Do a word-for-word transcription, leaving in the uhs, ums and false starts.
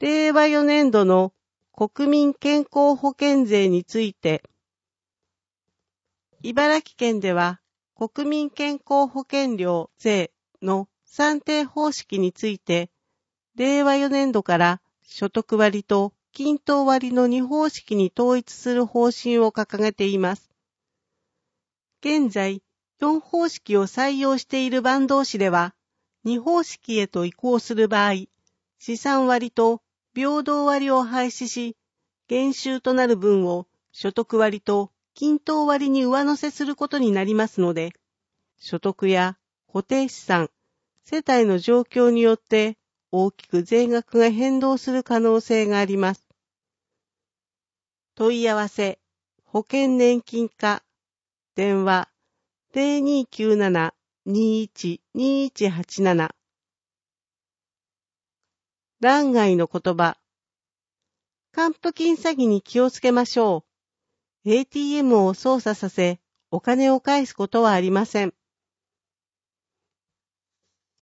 れいわよねんどの国民健康保険税について、茨城県では国民健康保険料税の算定方式について、れいわよねんどから所得割と均等割のに方式に統一する方針を掲げています。現在、よん方式を採用している坂東市では、に方式へと移行する場合、資産割と平等割を廃止し、減収となる分を所得割と均等割に上乗せすることになりますので、所得や固定資産、世帯の状況によって大きく税額が変動する可能性があります。問い合わせ、保険年金課、電話、ゼロにきゅうなな にいち にいちはちなな。欄外の言葉。還付金詐欺に気をつけましょう。エーティーエム を操作させ、お金を返すことはありません。